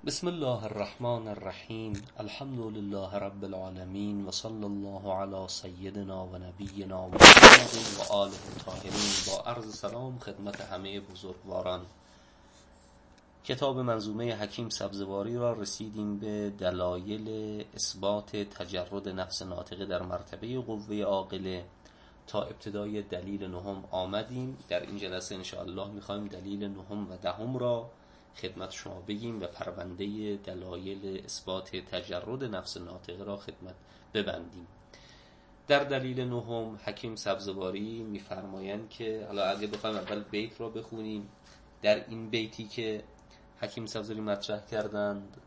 بسم الله الرحمن الرحیم. الحمد لله رب العالمین و صلی الله علی سیدنا و نبینا محمد و آله الطاهرین. با عرض سلام خدمت همه بزرگواران. کتاب منظومه حکیم سبزواری را رسیدیم به دلایل اثبات تجرد نفس ناطقه در مرتبه قوه عاقله. تا ابتدای دلیل نهم آمدیم. در این جلسه انشاءالله میخوایم دلیل نهم و دهم را خدمت شما بگیم و پرونده دلایل اثبات تجرد نفس ناطقه را خدمت ببندیم. در دلیل نهم حکیم سبزواری میفرمایند که حالا اگه بخوایم اول بیت را بخونیم، در این بیتی که حکیم سبزواری مطرح کردند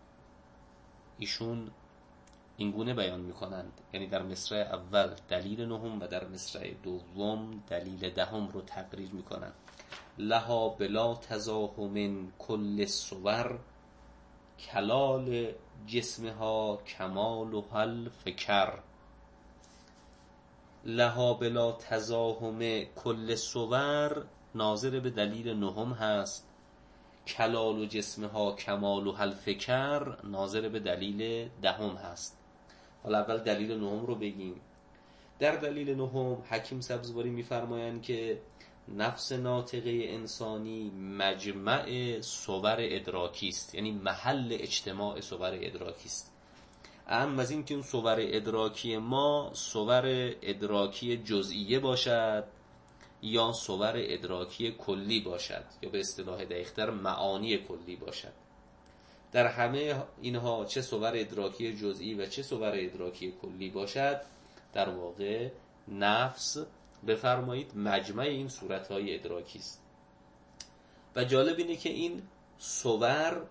ایشون این گونه بیان میکنند، یعنی در مصرع اول دلیل نهم و در مصرع دوم دلیل دهم رو تقریر میکنند. لها بلا تزاحم کل صور کلال جسمها کمال و حل فکر. لها بلا تزاحم کل صور ناظر به دلیل نهم هست. کلال و جسمها کمال و حل فکر ناظر به دلیل دهم هست. حالا اول دلیل نهم رو بگیم. در دلیل نهم حکیم سبزواری میفرمایند که نفس ناطقه انسانی مجمع صور ادراکی است، یعنی محل اجتماع صور ادراکی است. اهم از این که اون صور ادراکی ما صور ادراکی جزئیه باشد یا صور ادراکی کلی باشد، یا به اصطلاح دقیق‌تر معانی کلی باشد. در همه اینها چه صور ادراکی جزئی و چه صور ادراکی کلی باشد، در واقع نفس بفرمایید مجمع این صورت‌های ادراکی است. و جالب اینه که این صور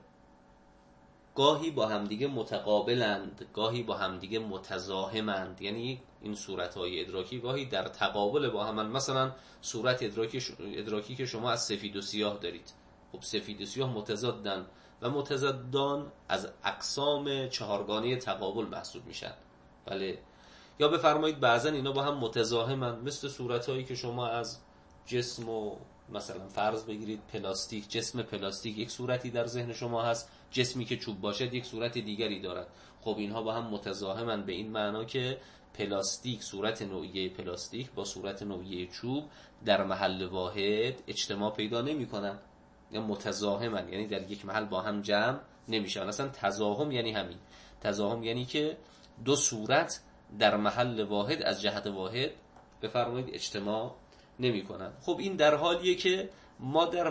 گاهی با همدیگه متقابلند، گاهی با همدیگه متزاحمند، یعنی این صورت‌های ادراکی گاهی در تقابل با هم. مثلا صورت ادراکی که شما از سفید و سیاه دارید، خب سفید و سیاه متضادن و متضادان از اقسام چهارگانه تقابل محسوب میشن. بله. یا بفرمایید بعضا اینا با هم متزاحمن، مثل صورتایی که شما از جسم و مثلا فرض بگیرید پلاستیک، جسم پلاستیک یک صورتی در ذهن شما هست، جسمی که چوب باشد یک صورت دیگری دارد. خب اینها با هم متزاحمن به این معنا که پلاستیک، صورت نوعیه پلاستیک با صورت نوعیه چوب در محل واحد اجتماع پیدا نمی‌کنن، یا متزاحمن، یعنی در یک محل با هم جمع نمیشن. اصلا تزاحم یعنی همین. تزاحم یعنی که دو صورت در محل واحد از جهت واحد بفرمایید اجتماع نمی کنند. خب این در حالیه که ما در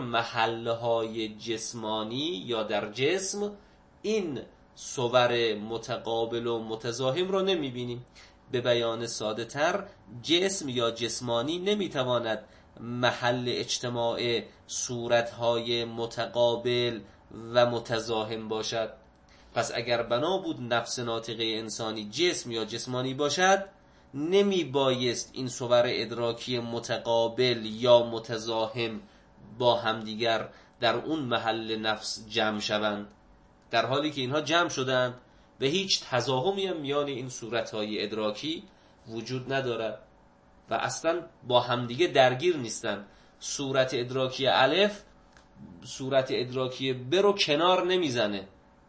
محلهای جسمانی یا در جسم این صور متقابل و متزاحم رو نمی بینیم. به بیان ساده تر، جسم یا جسمانی نمی تواند محل اجتماع صورتهای متقابل و متزاحم باشد. پس اگر بنا بود نفس ناطقه انسانی جسم یا جسمانی باشد، نمی بایست این صور ادراکی متقابل یا متزاحم با همدیگر در اون محل نفس جمع شوند، در حالی که اینها جمع شدند و هیچ تزاحمی هم میان این صورتهای ادراکی وجود ندارد و اصلا با همدیگه درگیر نیستند. صورت ادراکی الف صورت ادراکی ب رو کنار نمیزنه.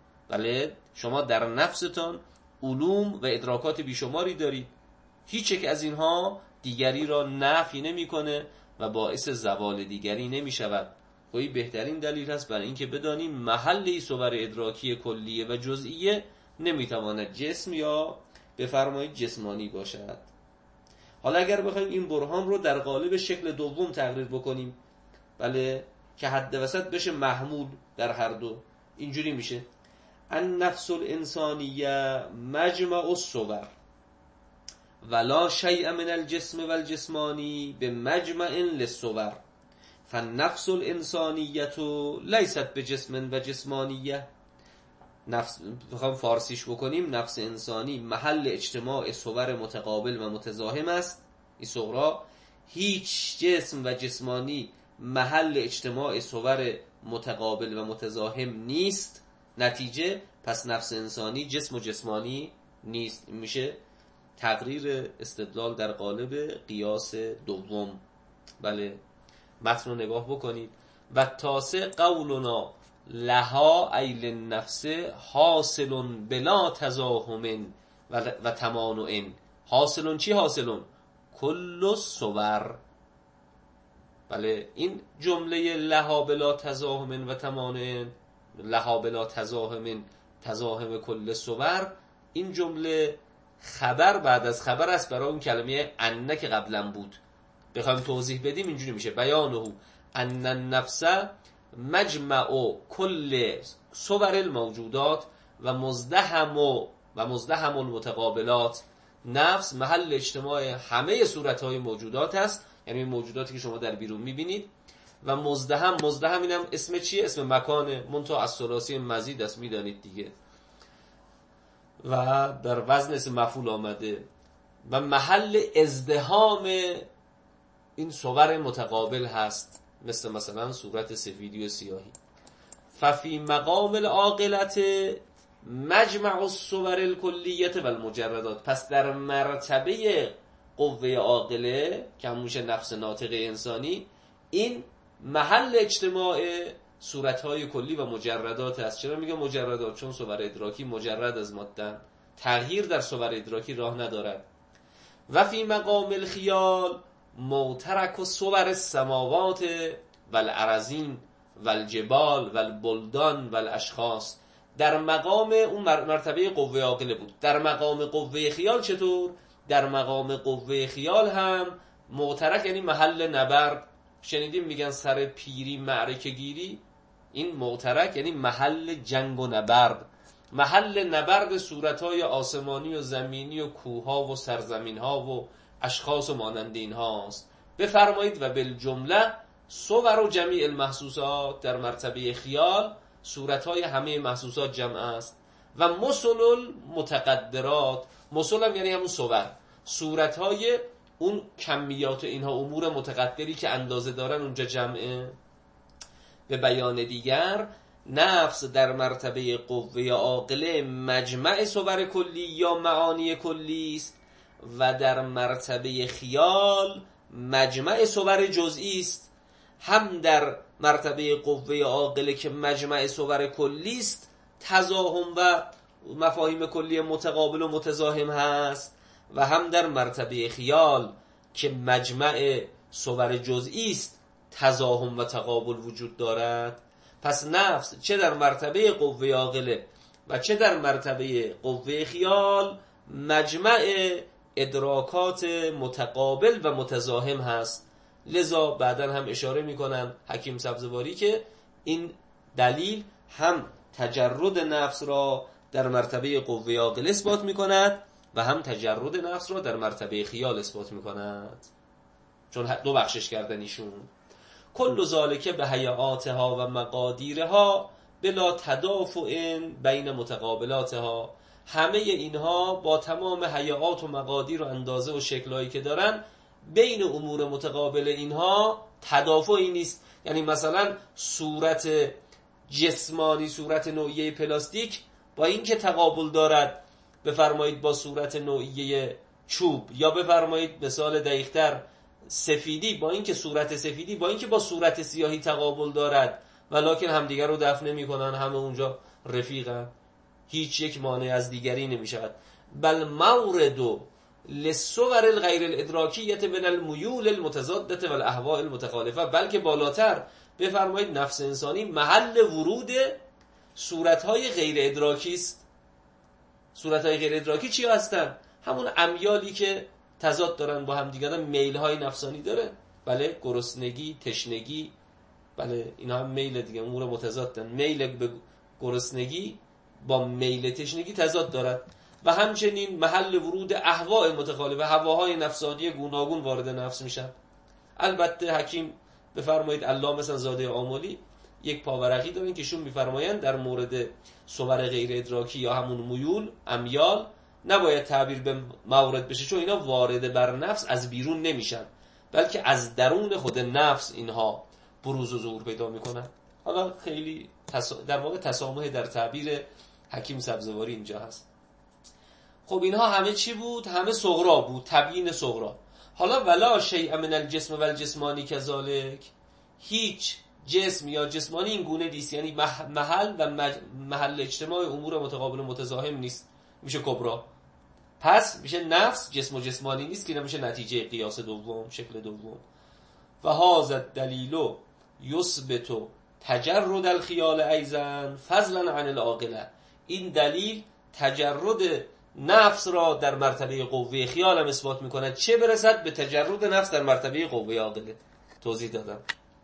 بله، شما در نفستان علوم و ادراکات بیشماری دارید، هیچ یک از اینها دیگری را نفی نمیکنه و باعث زوال دیگری نمی شود. خیلی بهترین دلیل هست برای اینکه بدانیم محل صور ادراکی کلیه و جزئیه نمیتواند جسم یا بفرمایید جسمانی باشد. حالا اگر بخوایم این برهان رو در قالب شکل دوم تقریر بکنیم، بله، که حد وسط بشه محمول در هر دو، اینجوری میشه: النفس الانسانیه مجمع الصور ولا شیء من الجسم والجسمانی بمجمع للصور فالنفس الانسانیه لیست بجسم و جسمانیه. نفس بخوام فارسیش بکنیم، نفس انسانی محل اجتماع صور متقابل و متزاحم است. این صغرا هیچ جسم و جسمانی محل اجتماع صور متقابل و متزاحم نیست. نتیجه پس نفس انسانی جسم و جسمانی نیست. میشه تقریر استدلال در قالب قیاس دوم. بله، متن رو نگاه بکنید. و تاسع قولنا لها ایل النفس حاصل بلا تزاحم و تمانع. حاصلون چی حاصلون؟ کل الصور. بله این جمله لها بلا تزاحم و تمانع، لها بلا تزاحم کل الصور، این جمله خبر بعد از خبر است برای اون کلمه ان که قبلا بود. بخوایم توضیح بدیم اینجوری میشه: بیانه ان النفس مجمع کل صور الموجودات و مزدحم المتقابلات. نفس محل اجتماع همه صورتهای موجودات است، یعنی موجوداتی که شما در بیرون میبینید. و مزدحم اینم اسم چیه؟ اسم مکانه، منتها از ثلاثی مزید است، میدانید دیگه، و در وزن اسم مفعول آمده. و محل ازدحام این صور متقابل هست، مثلا صورت سفیدی و سیاهی. ففی مقام العاقلت مجمع الصور الکلیت و المجردات. پس در مرتبه قوه عاقله که هموشه نفس ناطق انسانی، این محل اجتماع صورتهای کلی و مجردات است. چرا میگه مجردات؟ چون صور ادراکی مجرد از مادن، تغییر در صور ادراکی راه ندارد. و فی مقام الخیال موترک و صور السماوات و الارضین و الجبال و البلدان و الاشخاص. در مقام اون مرتبه قوه عاقله بود. در مقام قوه خیال چطور؟ در مقام قوه خیال هم معترک یعنی محل نبرد. شنیدیم میگن سر پیری معرکه گیری، این معترک یعنی محل جنگ و نبرد، محل نبرد صورتهای آسمانی و زمینی و کوها و سرزمینها و اشخاص و مانند اینها است. بفرمایید و بالجمله صور و جمیع المحسوسات. در مرتبه خیال صورتهای همه محسوسات جمع است. و مثل المتقدرات، مثل هم یعنی همون صور، صورتهای اون کمیات اینها امور متقدری که اندازه دارن اونجا جمعه. به بیان دیگر، نفس در مرتبه قوه عاقله مجمع صور کلی یا معانی کلی است و در مرتبه خیال مجمع صور جزئی است. هم در مرتبه قوه عاقله که مجمع صور کلی است تزاحم و مفاهیم کلی متقابل و متزاحم هست، و هم در مرتبه خیال که مجمع صور جزئی است تزاحم و تقابل وجود دارد. پس نفس چه در مرتبه قوه عاقله و چه در مرتبه قوه خیال مجمع ادراکات متقابل و متزاحم هست. لذا بعداً هم اشاره میکنن حکیم سبزواری که این دلیل هم تجرد نفس را در مرتبه قوه عاقله اثبات میکند و هم تجرد نفس را در مرتبه خیال اثبات میکند، چون دو بخشش کردن ایشون. کل ذالک به هیئاتها و مقادیرها بلا تدافع بین متقابلاتها. همه اینها با تمام هیئات و مقادیر و اندازه و شکلهایی که دارن، بین امور متقابل اینها تدافعی نیست. یعنی مثلا صورت جسمانی، صورت نوعیه پلاستیک با اینکه تقابل دارد بفرمایید با صورت نوعیه چوب، یا بفرمایید مثال دقیق‌تر سفیدی، با اینکه صورت سفیدی با اینکه با صورت سیاهی تقابل دارد، ولکن همدیگر رو دفع نمی‌کنن، همه اونجا رفیقن، هیچ یک مانع از دیگری نمی‌شود. بل مورد للصور الغیر الادراکیه من المیول المتضاده و الاهواء المتخالفه. بلکه بالاتر بفرمایید نفس انسانی محل ورود صورت‌های غیر ادراکی است. صورت‌های غیر ادراکی چی هستن؟ همون امیالی که تضاد دارن با هم دیگه، میل‌های نفسانی داره. بله، گرسنگی، تشنگی، بله اینا هم میل دیگه، امور متضادن. میل به گرسنگی با میل تشنگی تضاد دارد. و همچنین محل ورود اهواء متخالفه، هواهای نفسانی گوناگون وارد نفس میشن. البته حکیم بفرمایید علامه مثلا زاده آملی یک پاورقی دارن که شون میفرمایند در مورد صور غیر ادراکی یا همون میول، امیال، نباید تعبیر به مورد بشه، چون اینا وارد بر نفس از بیرون نمیشن، بلکه از درون خود نفس اینها بروز و ظهور پیدا میکنن. حالا خیلی در واقع تسامح در تعبیر حکیم سبزواری اینجا هست. خب اینها همه چی بود؟ همه صغرا بود، تبیین صغرا. حالا ولا شیء من الجسم و الجسمانی کذالک، هیچ جسم یا جسمانی این گونه نیست، یعنی محل و محل اجتماع امور متقابل متزاحم نیست، میشه کبرا. پس میشه نفس جسم و جسمانی نیست که نمیشه نتیجه قیاس دوم، شکل دوم. و هذا الدلیل یثبت تجرد الخیال ایضا فضلا عن العاقله. این دلیل تجرد نفس را در مرتبه قوه خیال هم اثبات میکند، چه برسد به تجرد نفس در مرتبه قوه عاقله. توضیح دادم.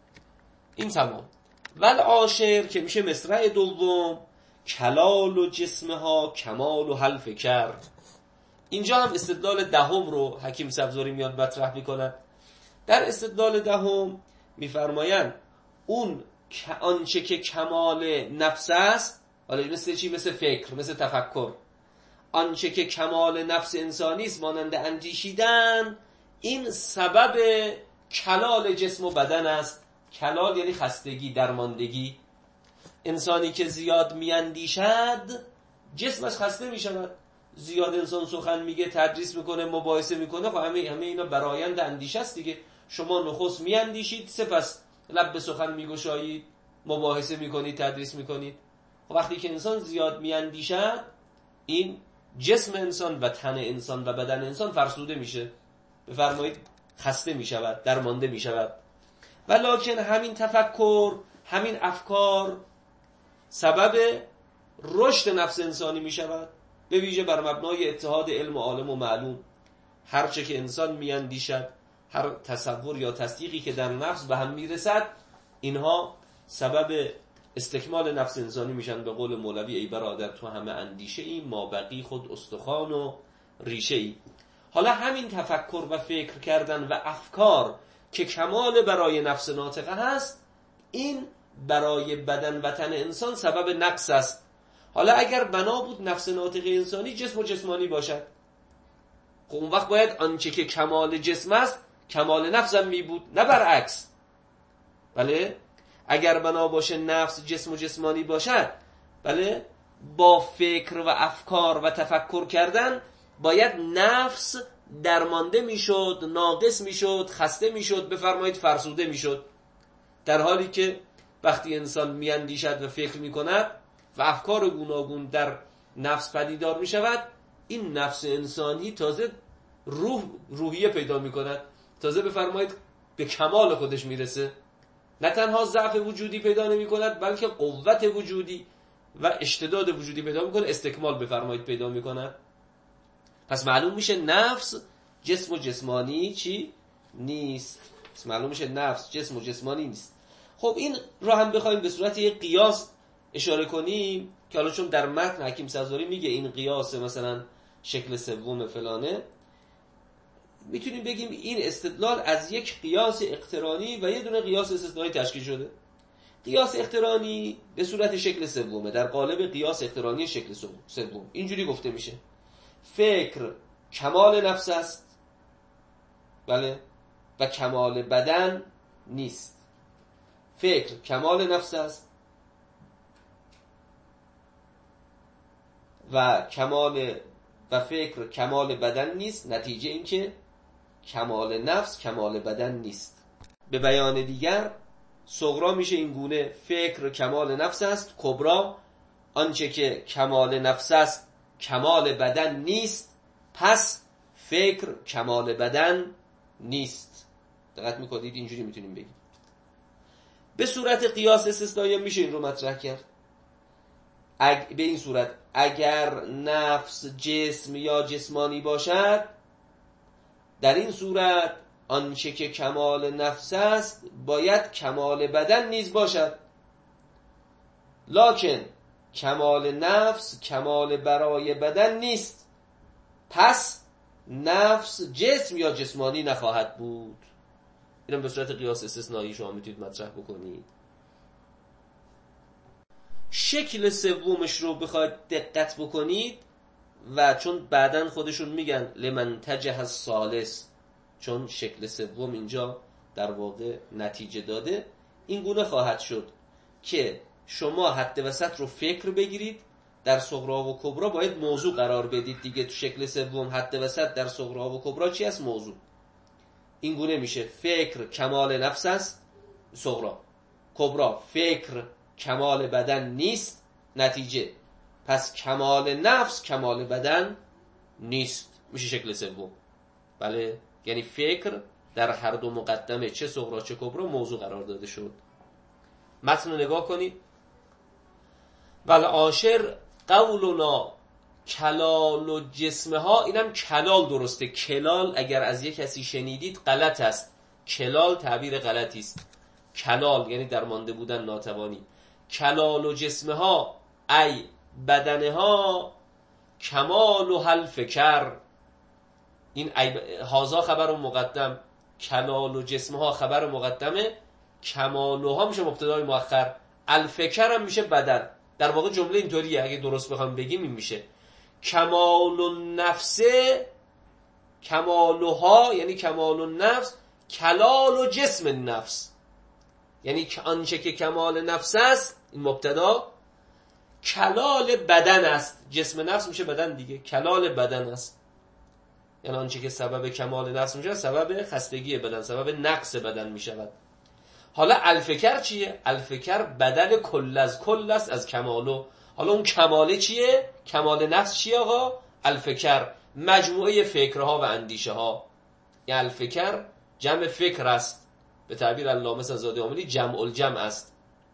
این تمام. والعاشر که میشه مصرع دوم، کلال و جسمها کمال و هل فکر. اینجا هم استدلال دهم رو حکیم سبزوری میاد مطرح میکنه. در استدلال دهم میفرمایند اون آنچه که کمال نفس است، حالا مثل چی؟ مثل فکر، مثل تفکر. آنچه که کمال نفس انسانی است مانند اندیشیدن، این سبب کلال جسم و بدن است. کلال یعنی خستگی، درماندگی. انسانی که زیاد میاندیشد جسمش خسته میشود. زیاد انسان سخن میگه، تدریس میکنه، مباحثه میکنه، خب همه اینا برآیند اندیشه است دیگه. شما نخست میاندیشید، سپس لب به سخن میگشایید، مباحثه میکنید، تدریس میکنید. وقتی که انسان زیاد میاندیشد، این جسم انسان و تن انسان و بدن انسان فرسوده میشه، بفرمایید خسته میشود، درمانده میشود. ولکن همین تفکر، همین افکار سبب رشد نفس انسانی میشود، به ویژه بر مبنای اتحاد علم و عالم و معلوم. هرچه که انسان میاندیشد، هر تصور یا تصدیقی که در نفس به هم میرسد، اینها سبب استکمال نفس انسانی میشن. به قول مولوی ای برادر تو همه اندیشه ای، ما بقی خود استخوان و ریشه ای. حالا همین تفکر و فکر کردن و افکار که کمال برای نفس ناطقه هست، این برای بدن و تن انسان سبب نقص است. حالا اگر بنا بود نفس ناطقه انسانی جسم و جسمانی باشد، خب اون وقت باید آنچه که کمال جسم است کمال نفس هم می بود، نه برعکس. بله، اگر بنا باشه نفس جسم و جسمانی باشد، بله، با فکر و افکار و تفکر کردن باید نفس درمانده میشد، ناقص میشد، خسته میشد، بفرمایید فرسوده میشد. در حالی که وقتی انسان میاندیشد و فکر میکند و افکار گوناگون در نفس پدیدار میشود، این نفس انسانی تازه روحیه پیدا میکند، تازه بفرمایید به کمال خودش میرسه. نه تنها ضعف وجودی پیدا نمی کند، بلکه قوت وجودی و اشتداد وجودی پیدا می کند، استکمال بفرمایید پیدا می کند. پس معلوم میشه نفس جسم و جسمانی چی؟ نیست. پس معلوم میشه نفس جسم و جسمانی نیست. خب این را هم بخوایم به صورت یک قیاس اشاره کنیم که حالا چون در متن حکیم سبزواری میگه این قیاس مثلا شکل سوم فلانه، میتونیم بگیم این استدلال از یک قیاس اقترانی و یه دونه قیاس استثنایی تشکیل شده. قیاس اقترانی به صورت شکل سومه، در قالب قیاس اقترانی شکل سوم. اینجوری گفته میشه فکر کمال نفس است، بله، و کمال بدن نیست. فکر کمال نفس است و فکر کمال بدن نیست. نتیجه این که کمال نفس کمال بدن نیست. به بیان دیگر صغرا میشه این گونه: فکر کمال نفس است، کبرا آنچه که کمال نفس است کمال بدن نیست، پس فکر کمال بدن نیست. دقت میکنید؟ اینجوری میتونیم بگیم. به صورت قیاس استثنایی میشه این رو مطرح کرد. به این صورت اگر نفس جسم یا جسمانی باشد، در این صورت آنچه که کمال نفس است باید کمال بدن نیز باشد. لکن کمال نفس کمال برای بدن نیست، پس نفس جسم یا جسمانی نخواهد بود. اینم به صورت قیاس استثنایی شما میتونید مطرح بکنید. شکل سومش رو بخواید دقت بکنید و چون بعدن خودشون میگن لمنتجه الثالث، چون شکل سوم اینجا در واقع نتیجه داده، این گونه خواهد شد که شما حد وسط رو فکر بگیرید، در صغرا و کبرا باید موضوع قرار بدید دیگه. تو شکل سوم حد وسط در صغرا و کبرا چی است؟ موضوع. این گونه میشه: فکر کمال نفس است صغرا، کبرا فکر کمال بدن نیست، نتیجه پس کمال نفس کمال بدن نیست، میشه شکل سوم. بله، یعنی فکر در هر دو مقدمه چه صغرا چه کبرا موضوع قرار داده شد. متن رو نگاه کنید. والعاشر قولنا کلال و جسمها، اینم کلال درسته. کلال اگر از یک کسی شنیدید غلط است، کلال تعبیر غلطی است. کلال یعنی درمانده بودن، ناتوانی. کلال و جسمها ای بدنها کمال و حل فکر، این هازا خبر مقدم، کلال و جسمها خبر مقدمه، کمالها میشه مبتدای مؤخر، الفکر هم میشه بدن. در واقع جمله اینطوریه، اگه درست بخوام بگیم این میشه کمال النفس، کمالها یعنی کمال النفس، کلال و جسم النفس، یعنی آنچه که کمال نفس است این مبتدا، کلال بدن است. جسم نفس میشه بدن دیگه، کلال بدن است، یعنی آنچه که سبب کمال نفس میشه سبب خستگی بدن، سبب نقص بدن میشود. حالا الفکر چیه؟ الفکر بدل کل از کل است از کمالو. حالا اون کماله چیه؟ کمال نفس چیه آقا؟ الفکر مجموعه فکرها و اندیشه ها. یعنی الفکر جمع فکر است، به تعبیر علامه سزاده عاملی جمع الجمع است.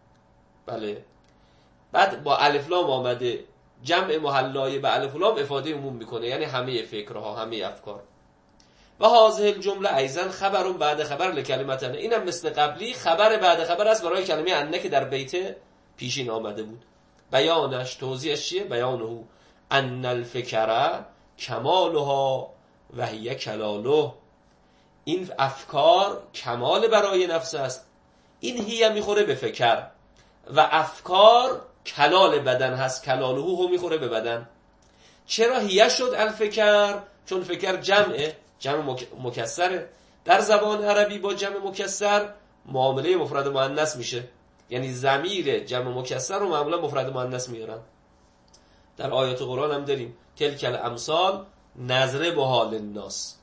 بله، بعد با الف لام آمده، جمع محلای به الف لام افاده عموم میکنه، یعنی همه فکرها، همه افکار. و هذه الجمله ایضا خبر بعد خبر لکلمتن، اینم مثل قبلی خبر بعد خبر است برای کلمه انه که در بیت پیشین آمده بود. بیانش، توضیحش چیه؟ بیانه ان الفکر کمالها و هی کلاله، این افکار کمال برای نفس است، این هی میخوره به فکر، و افکار کلال بدن هست، کلاله هم میخوره به بدن. چرا هی شد الفکر؟ چون فکر جمع مکسره. در زبان عربی با جمع مکسر معامله مفرد مؤنث میشه، یعنی ضمیر جمع مکسر رو معمولا مفرد مؤنث میارن. در آیات قرآن هم داریم تلک الامثال نضربها للناس،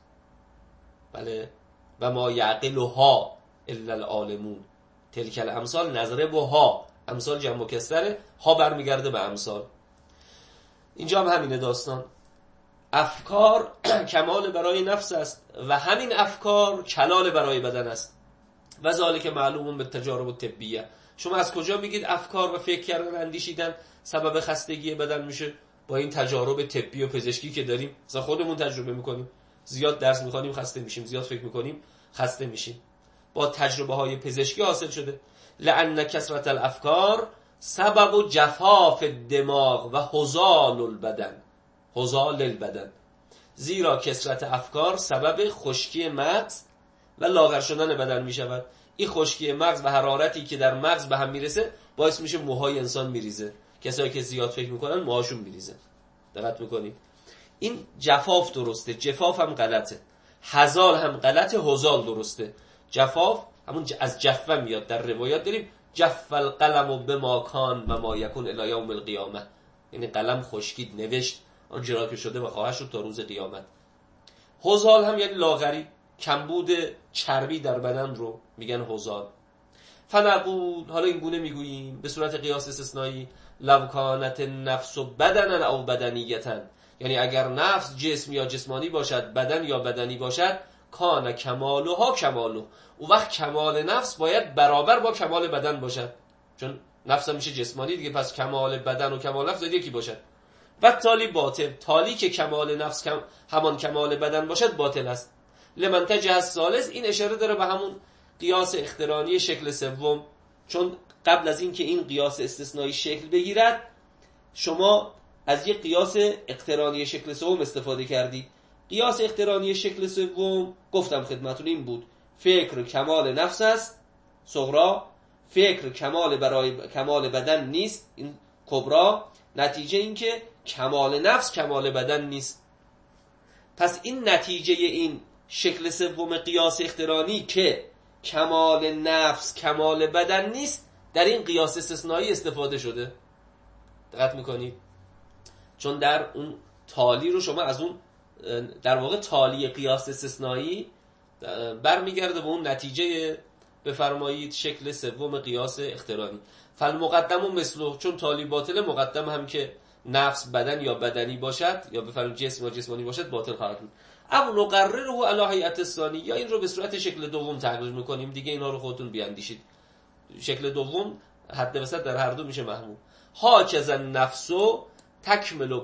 بله، و ما یعقلها الا العالمون. تلک الامثال نضربها، امثال جمع مکسره، ها برمیگرده به امثال. اینجا هم همینه داستان، افکار کمال برای نفس است و همین افکار کلال برای بدن است. و ذالک معلوم به تجارب الطبیه. شما از کجا میگید افکار و فکر کردن، اندیشیدن سبب خستگی بدن میشه؟ با این تجارب طبی و پزشکی که داریم، مثلا خودمون تجربه میکنیم، زیاد درس میخونیم خسته میشیم، زیاد فکر میکنیم خسته میشیم، با تجربه های پزشکی حاصل شده. لأن کثرت الافکار سبب جفاف الدماغ و هزال البدن، هزال البدن، زیرا کثرت افکار سبب خشکی مغز و لاغر شدن بدن می شود. این خشکی مغز و حرارتی که در مغز به هم میرسه باعث میشه موهای انسان میریزه. کسایی که زیاد فکر میکنن موهاشون میریزه. دقت میکنید؟ این جفاف درسته، جفاف هم غلطه. هزال هم غلطه، هزال درسته. جفاف همون از جفه میاد، در روایات داریم جف القلم بما کان و ما یکون الی یوم القیامه، یعنی قلم خشکید، نوشت آنچه که شده و خواهد شد تا روز قیامت. هزال هم یعنی لاغری، کمبود چربی در بدن رو میگن هزال. فنقول، حالا این گونه میگوییم به صورت قیاس استثنایی، لو کانت النفس بدنا او بدنیتا، یعنی اگر نفس جسم یا جسمانی باشد، بدن یا بدنی باشد، کان کمالها کمالو، اون وقت کمال نفس باید برابر با کمال بدن باشد، چون نفس هم میشه جسمانی دیگه، پس کمال بدن و کمال نفس یکی باشد. و تالی باطل، تالی که کمال نفس همان کمال بدن باشد باطل است. لمنتج الثالث، این اشاره داره به همون قیاس اقترانی شکل سوم، چون قبل از این که این قیاس استثنایی شکل بگیرد شما از یک قیاس اقترانی شکل سوم استفاده کردید. قیاس اقترانی شکل سوم گفتم خدمتون این بود، فکر کمال نفس است صغرا، فکر کمال برای کمال بدن نیست این کبرا، نتیجه این که کمال نفس کمال بدن نیست. پس این نتیجه این شکل سوم قیاس اقترانی که کمال نفس کمال بدن نیست در این قیاس استثنایی استفاده شده. دقت میکنید؟ چون در اون تالی رو شما از اون در واقع تالی قیاس استثنایی برمیگرده به اون نتیجه بفرمایید شکل سوم قیاس اقترانی. فالمقدم مثله، چون تالی باطل، مقدم هم که نفس بدن یا بدنی باشد یا بفرمایید جسم یا جسمانی باشد باطل خواهد بود. او نقرره علی هیئت الثانی، یا این رو به صورت شکل دوم تقریر میکنیم دیگه، اینا رو خودتون بیاندیشید. شکل دوم حد وسط در هر دو میشه محمول. هاکذا النفس تکمل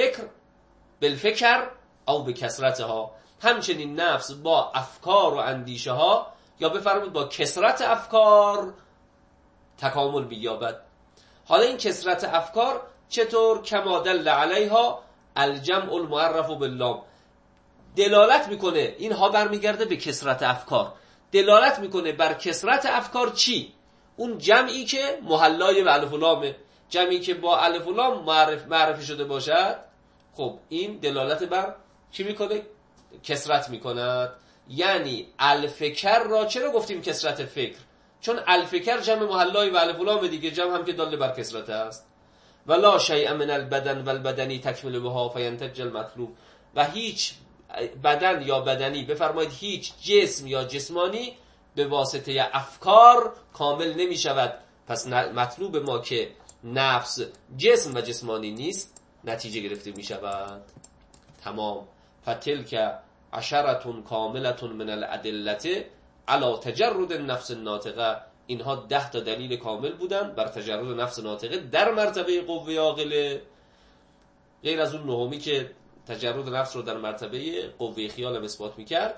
بالفکر او بکثرتها، همچنین نفس با افکار و اندیشه ها یا بفرمایید با کثرت افکار تکامل بیابد. حالا این کثرت افکار چطور؟ کما دل علیها الجمع المعرف باللام، دلالت میکنه، اینها برمیگرده به کثرت افکار، دلالت میکنه بر کثرت افکار. چی؟ اون جمعی که محلای به الف و لامه، جمعی که با الف و لام معرفی شده باشد. خب این دلالت بر چی میکنه؟ کثرت میکند. یعنی الفکر را چرا گفتیم کثرت فکر؟ چون الفکر جمع محلای به الف و لام دیگه، جمع هم که داله بر کثرت است. ولا شیء من البدن والبدنی تکمل بها فینتج المطلوب، و هیچ بدن یا بدنی، بفرمایید هیچ جسم یا جسمانی به واسطه افکار کامل نمی شود. پس مطلوب ما که نفس جسم و جسمانی نیست نتیجه گرفته می شود. تمام. فتلک عشرة کاملة من الادلة علی تجرد النفس الناطقه، اینها 10 تا دلیل کامل بودن بر تجرد نفس ناطقه در مرتبه قوه عاقله، غیر از اون نهمی که تجرد نفس رو در مرتبه قوه خیال اثبات میکرد.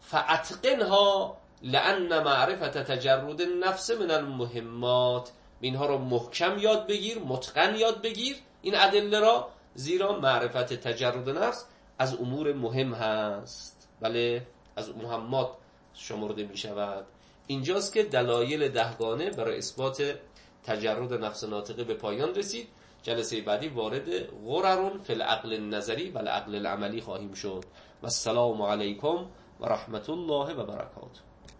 فاتقنها لان معرفت تجرد النفس من المهمات، اینها رو محکم یاد بگیر، متقن یاد بگیر این ادله را، زیرا معرفت تجرد نفس از امور مهم هست، بله از مهمات شمرده می شود. اینجاست که دلایل 10 گانه برای اثبات تجرد نفس ناطقه به پایان رسید. جلسه بعدی وارد غرر فی العقل النظری و العقل العملی خواهیم شد. و السلام علیکم و رحمت الله و برکاته.